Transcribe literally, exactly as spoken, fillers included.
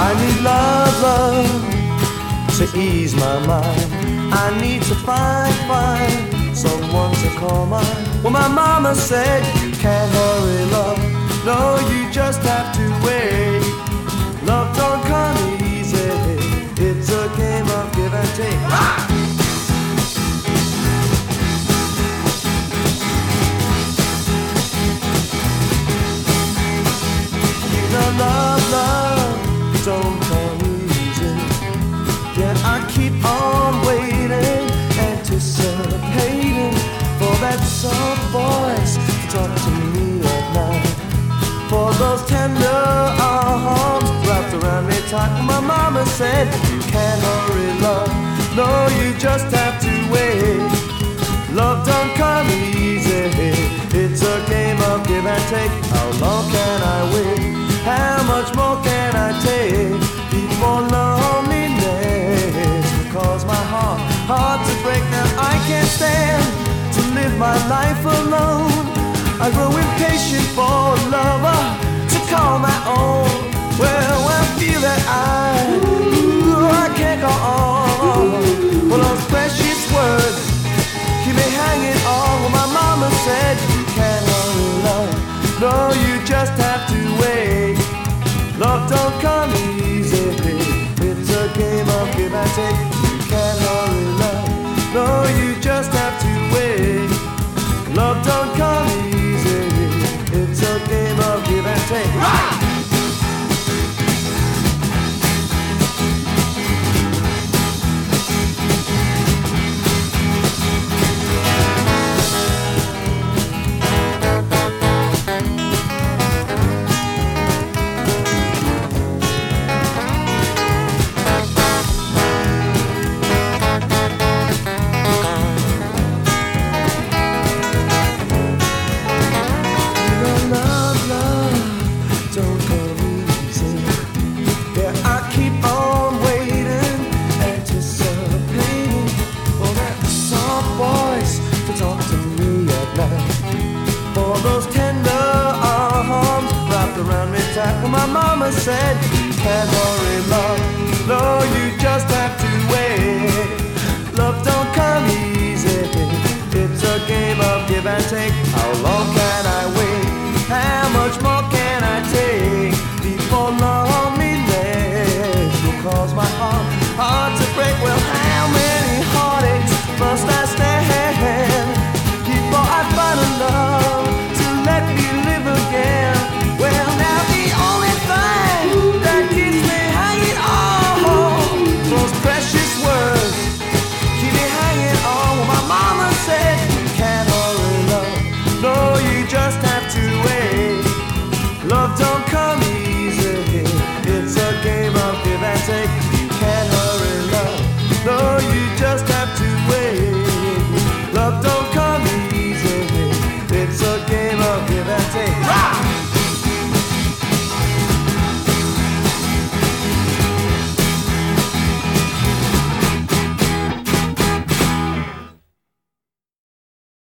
I need love, love to ease my mind. I need to find, find someone to call mine. Well, my mama said you can't hurry love. No, you just have to wait. Love don't come easy. It's a game of give and take. Ah! Love, love, don't come easy. Yet I keep on waiting, anticipating for that soft voice to talk to me at night. For those tender arms wrapped around me tight. My mama said you can't hurry love. No, you just have to wait. Love don't come easy. It's a game of give and take. How long can I wait? How much more can I take before loneliness will cause my heart, heart to break? Now I can't stand to live my life alone. I grow impatient for a lover to call my own. Well, I feel that I, ooh, I can't go on. Well, those precious words keep me hanging on. Well, my mama said you can't hurry love. No, you just have to wait. Love don't come easy. It's a game of give and take. You can't hurry love. No, you just have to wait. Love don't come easy. It's a game of give and take. Right! My mama said you can't hurry love. No, you just have to